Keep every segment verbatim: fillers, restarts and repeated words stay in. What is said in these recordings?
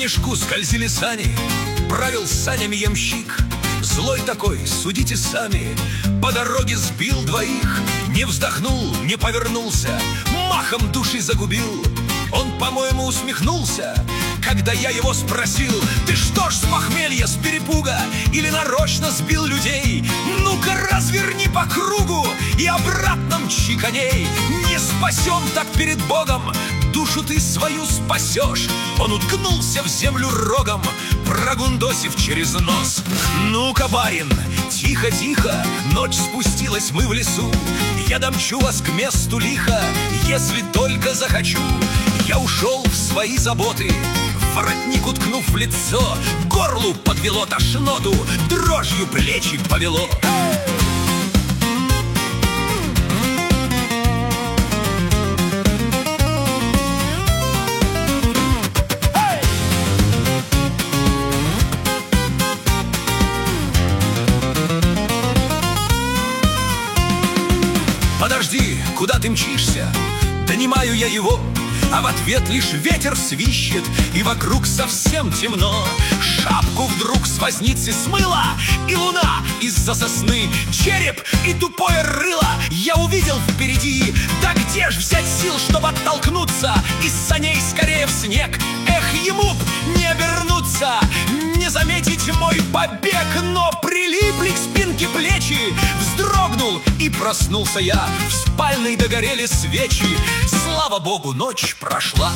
снежку скользили сани, правил санями ямщик. Злой такой, судите сами, по дороге сбил двоих. Не вздохнул, не повернулся, махом души загубил. Он, по-моему, усмехнулся, когда я его спросил: ты что ж с похмелья, с перепуга, или нарочно сбил людей? Ну-ка разверни по кругу и обратно мчи коней. Не спасем так перед Богом, душу ты свою спасешь. Он уткнулся в землю рогом, прогундосив через нос. Ну-ка, барин, тихо-тихо, ночь спустилась, мы в лесу. Я домчу вас к месту лихо, если только захочу. Я ушел в свои заботы, воротник уткнув в лицо, к горлу подвело тошноту, дрожью плечи повело. Подожди, куда ты мчишься? Донимаю я его, а в ответ лишь ветер свищет, и вокруг совсем темно. Шапку вдруг с возницы смыла, и луна из-за сосны. Череп и тупое рыло я увидел впереди. Да где ж взять сил, чтобы оттолкнуться из саней скорее в снег? Эх, ему б не обернуться, не заметить мой побег. Но прилипли к спинке плечи, вздрогнул и проснулся я. В спальной догорели свечи, слава богу, ночь прошла.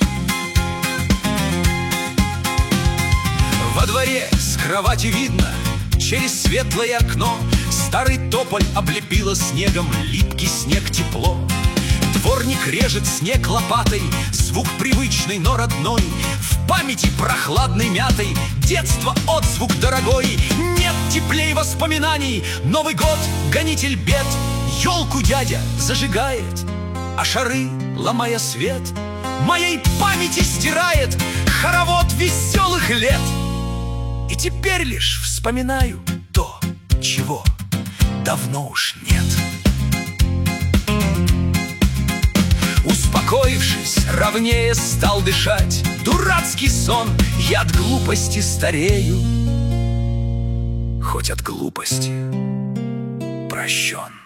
Во дворе с кровати видно через светлое окно старый тополь облепило снегом, липкий снег тепло. Дворник режет снег лопатой, звук привычный, но родной. В памяти прохладной мятой детство отзвук дорогой. Нет теплей воспоминаний, Новый год гонитель бед. Елку дядя зажигает, а шары, ломая свет, моей памяти стирает хоровод веселых лет. И теперь лишь вспоминаю то, чего давно уж нет. Успокоившись, ровнее стал дышать. Дурацкий сон, я от глупости старею, хоть от глупости прощен.